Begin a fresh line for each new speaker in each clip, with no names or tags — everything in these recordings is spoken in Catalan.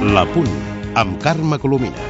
La Punt, amb Carme Colomina.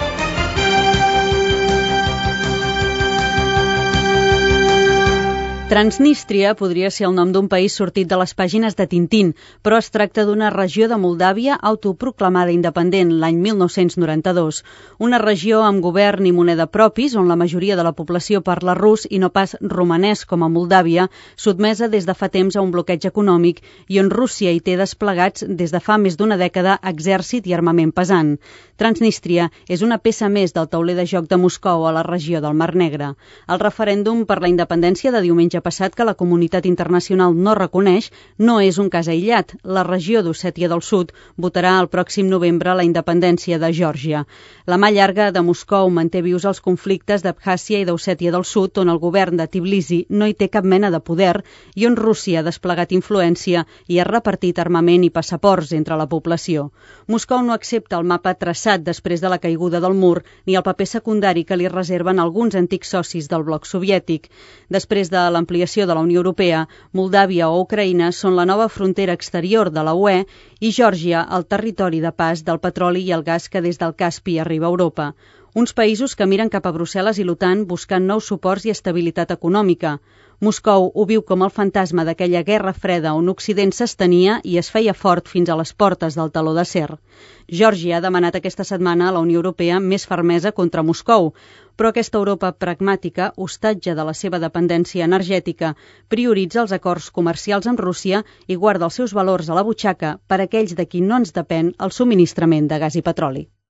Transnístria podria ser el nom d'un país sortit de les pàgines de Tintín, però es tracta d'una regió de Moldàvia autoproclamada independent l'any 1992. Una regió amb govern i moneda propis, on la majoria de la població parla rus i no pas romanès com a Moldàvia, sotmesa des de fa temps a un bloqueig econòmic i on Rússia hi té desplegats des de fa més d'una dècada exèrcit i armament pesant. Transnístria és una peça més del tauler de joc de Moscou a la regió del Mar Negre. El referèndum per la independència de diumenge passat que la comunitat internacional no reconeix no és un cas aïllat. La regió d'Ossètia del Sud votarà el pròxim novembre la independència de Geòrgia. La mà llarga de Moscou manté vius els conflictes d'Abkhàzia i d'Ossètia del Sud, on el govern de Tbilisi no hi té cap mena de poder i on Rússia ha desplegat influència i ha repartit armament i passaports entre la població. Moscou no accepta el mapa traçat després de la caiguda del mur ni el paper secundari que li reserven alguns antics socis del bloc soviètic. Després de l'ampliació de la Unió Europea, Moldàvia o Ucraïna són la nova frontera exterior de la UE i Geòrgia el territori de pas del petroli i el gas que des del Caspi arriba a Europa. Uns països que miren cap a Brussel·les i l'OTAN buscant nous suports i estabilitat econòmica. Moscou ho viu com el fantasma d'aquella guerra freda on Occident s'estenia i es feia fort fins a les portes del teló d'acer. Geòrgia ha demanat aquesta setmana a la Unió Europea més fermesa contra Moscou, però aquesta Europa pragmàtica, hostatge de la seva dependència energètica, prioritza els acords comercials amb Rússia i guarda els seus valors a la butxaca per a aquells de qui no ens depèn el subministrament de gas i petroli.